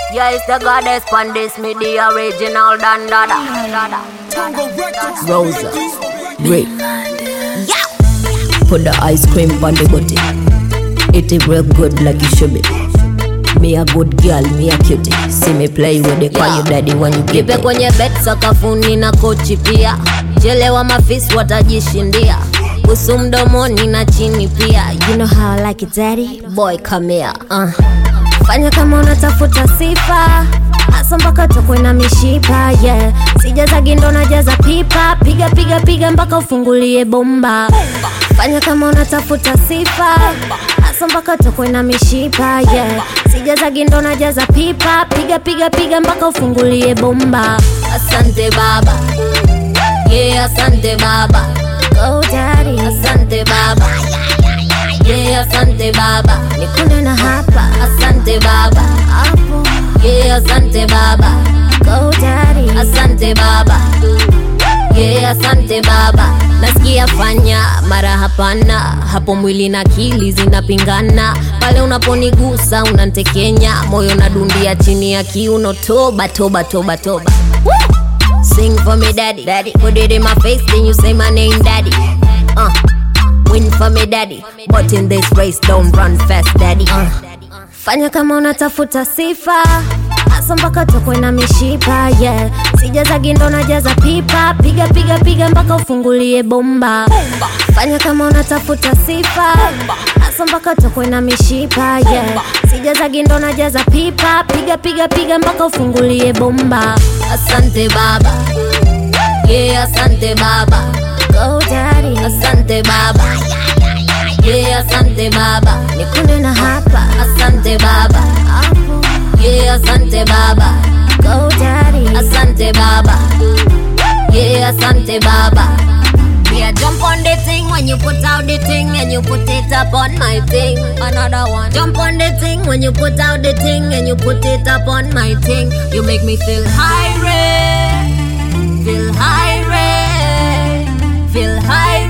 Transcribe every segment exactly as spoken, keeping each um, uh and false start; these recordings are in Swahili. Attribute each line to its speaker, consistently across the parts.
Speaker 1: Yeah, it's the goddess Pandis, me the original Dan Dada.
Speaker 2: Rosa, Rick. Yeah. Put the ice cream on the booty. Eat it real good like you should be. Me a good girl, me a cutie. See me play with it, call you daddy when you give
Speaker 1: it. Kwenye bet sakafuni na kochi pia. Chelewa mafisi watajishindia. Usu mdomoni na chini pia. You know how I like it daddy? Boy come here. Uh. Fanya kama unatafuta sifa. Asa mpaka tokwe na mishipa, yeah. Sijaza gindo na jaza pipa. Piga piga piga mpaka ufungulie bomba. Fanya kama unatafuta sifa. Asa mpaka tokwe na mishipa, yeah. Sijaza gindo na jaza pipa. Piga piga piga mpaka ufungulie bomba. Asante baba, yeah, asante baba. Go daddy, asante baba, yeah, asante baba. Nikune na hapa, asante baba. Apo, yeah, asante baba. Go daddy, asante baba, yeah, asante baba. Nasikia fanya, mara hapana. Hapo mwili na akili zinapingana. Pale unaponigusa unantekenya. Moyo nadundia chini ya kiuno. Toba, toba, toba, toba. Woo! Sing for me daddy, daddy. Put it in my face, then you say my name daddy. Uh, win for me daddy. But in this race don't run fast daddy. uh. Fanya kama unatafuta sifa. Asa mpaka tokwe na mishipa, yeah. Sijaza gindo na jaza pipa. Piga piga piga mpaka ufungulie bomba. Fanya kama unatafuta sifa. Asa mpaka tokwe na mishipa, yeah. Sijaza gindo na jaza pipa. Piga piga piga mpaka ufungulie bomba. Asante baba, yeah, asante baba. Go daddy, asante baba, yeah, asante baba. Nikune na hapa, asante baba. Apo, yeah, asante baba. Go daddy, asante baba, yeah, asante baba. Yeah, jump on the thing when you put out the thing and you put it up on my thing. Another one. Jump on the thing when you put out the thing and you put it up on my thing. You make me feel high ray, feel high ray, feel high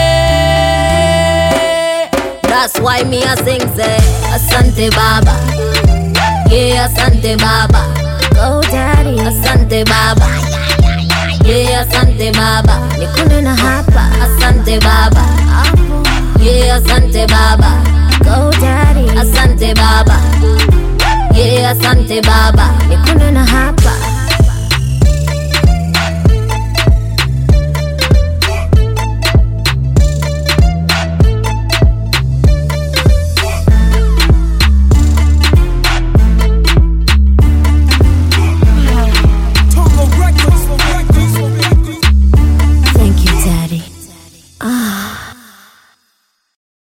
Speaker 1: ray. That's why me a sing say asante baba, yeah, asante baba. Go daddy, asante baba, yeah, asante baba. Nikune na hapa, asante baba. Apo, yeah, asante baba. Go daddy, asante baba, yeah, asante baba. Nikune na hapa.